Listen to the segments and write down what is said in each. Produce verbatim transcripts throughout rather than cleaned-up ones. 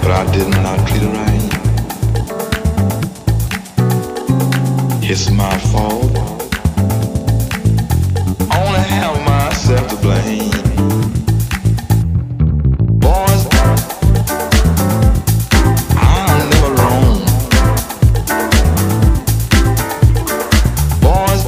but I did not treat her right. It's my fault. Only have myself to blame. Boys, I'm never wrong. Boys,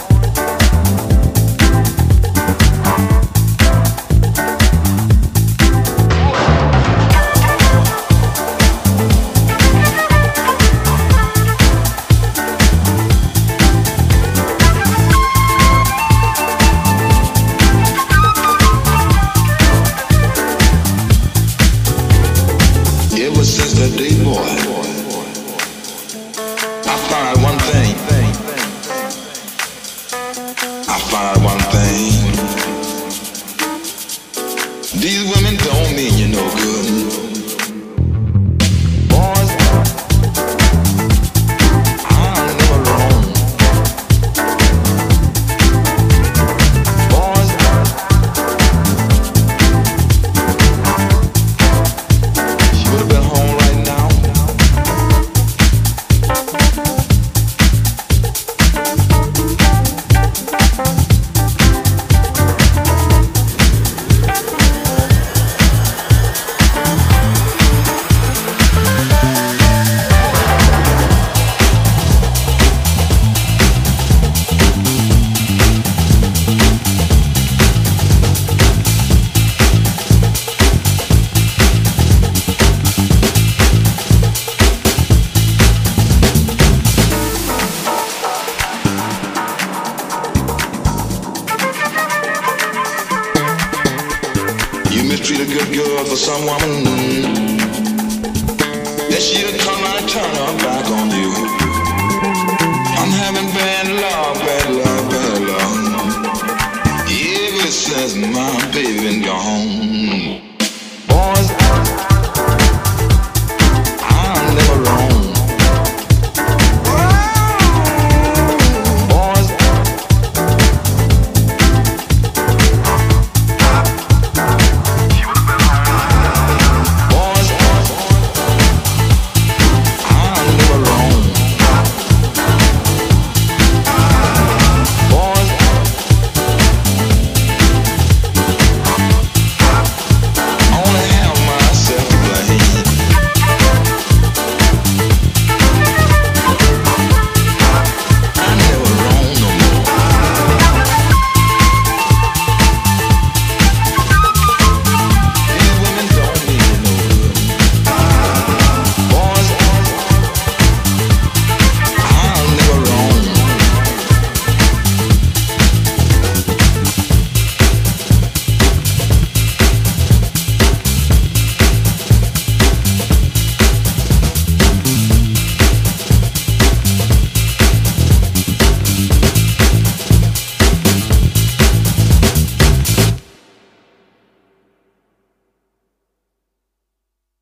ever since that day, boy, I found out one thing. I found out one thing. These women don't mean you no good. Boys, I'm never wrong. Boys, she would have been home right now. You mistreat a good girl for some woman, then she'll come and turn her back on you. I'm having bad luck, bad luck, bad luck. Ever since my baby